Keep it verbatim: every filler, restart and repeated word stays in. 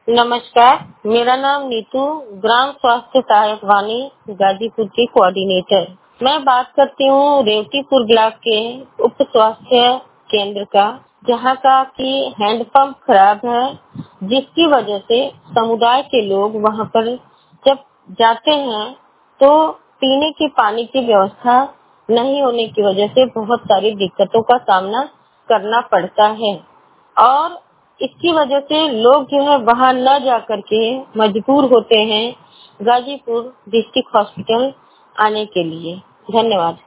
नमस्कार, मेरा नाम नीतू, ग्राम स्वास्थ्य सहायक वानी गाजीपुर की कोऑर्डिनेटर। मैं बात करती हूँ रेवतीपुर ब्लॉक के उप स्वास्थ्य केंद्र का, जहाँ का कि हैंडपंप खराब है, जिसकी वजह से समुदाय के लोग वहाँ पर जब जाते हैं तो पीने के पानी की व्यवस्था नहीं होने की वजह से बहुत सारी दिक्कतों का सामना करना पड़ता है और इसकी वजह से लोग जो है वहाँ न जा करके मजबूर होते हैं गाजीपुर डिस्ट्रिक्ट हॉस्पिटल आने के लिए। धन्यवाद।